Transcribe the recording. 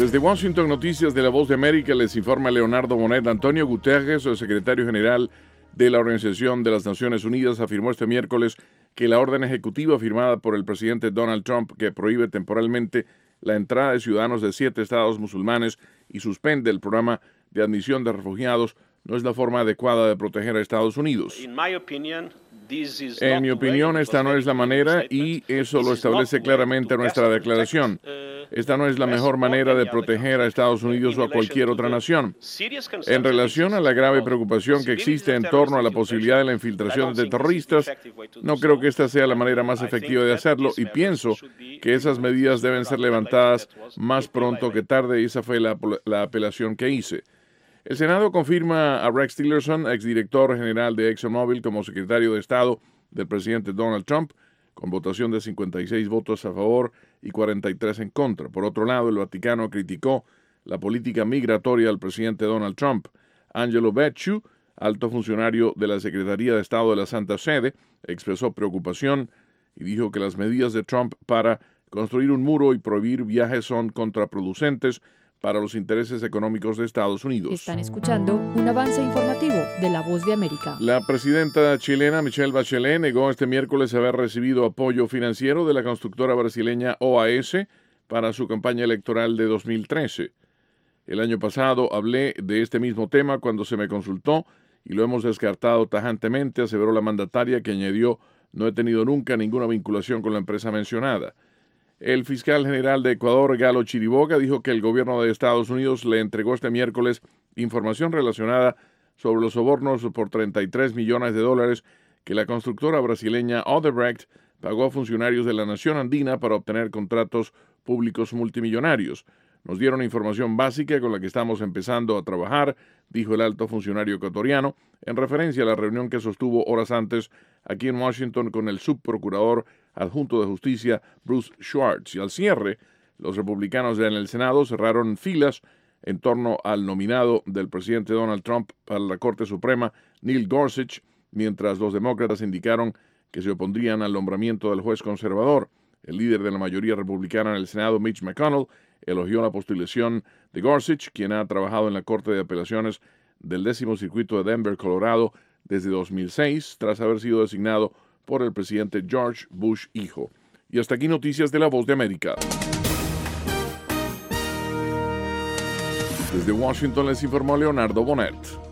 Desde Washington, noticias de La Voz de América, les informa Leonardo Bonet. Antonio Guterres, el secretario general de la Organización de las Naciones Unidas, afirmó este miércoles que la orden ejecutiva firmada por el presidente Donald Trump, que prohíbe temporalmente la entrada de ciudadanos de 7 estados musulmanes y suspende el programa de admisión de refugiados, no es la forma adecuada de proteger a Estados Unidos. En mi opinión, esta no es la manera y eso lo establece claramente nuestra declaración. Esta no es la mejor manera de proteger a Estados Unidos o a cualquier otra nación. En relación a la grave preocupación que existe en torno a la posibilidad de la infiltración de terroristas, no creo que esta sea la manera más efectiva de hacerlo y pienso que esas medidas deben ser levantadas más pronto que tarde y esa fue la apelación que hice. El Senado confirma a Rex Tillerson, exdirector general de ExxonMobil, como secretario de Estado del presidente Donald Trump, con votación de 56 votos a favor y 43 en contra. Por otro lado, el Vaticano criticó la política migratoria del presidente Donald Trump. Angelo Becciu, alto funcionario de la Secretaría de Estado de la Santa Sede, expresó preocupación y dijo que las medidas de Trump para construir un muro y prohibir viajes son contraproducentes para los intereses económicos de Estados Unidos. Están escuchando un avance informativo de La Voz de América. La presidenta chilena Michelle Bachelet negó este miércoles haber recibido apoyo financiero de la constructora brasileña OAS para su campaña electoral de 2013. El año pasado hablé de este mismo tema cuando se me consultó y lo hemos descartado tajantemente, aseveró la mandataria, que añadió: no he tenido nunca ninguna vinculación con la empresa mencionada. El fiscal general de Ecuador, Galo Chiriboga, dijo que el gobierno de Estados Unidos le entregó este miércoles información relacionada sobre los sobornos por $33 millones que la constructora brasileña Odebrecht pagó a funcionarios de la nación andina para obtener contratos públicos multimillonarios. Nos dieron información básica con la que estamos empezando a trabajar, dijo el alto funcionario ecuatoriano, en referencia a la reunión que sostuvo horas antes aquí en Washington con el subprocurador adjunto de justicia Bruce Schwartz. Y al cierre, los republicanos en el Senado cerraron filas en torno al nominado del presidente Donald Trump para la Corte Suprema, Neil Gorsuch, mientras los demócratas indicaron que se opondrían al nombramiento del juez conservador. El líder de la mayoría republicana en el Senado, Mitch McConnell, elogió la postulación de Gorsuch, quien ha trabajado en la Corte de Apelaciones del 10º Circuito de Denver, Colorado, desde 2006, tras haber sido designado por el presidente George Bush hijo. Y hasta aquí noticias de La Voz de América. Desde Washington les informó Leonardo Bonet.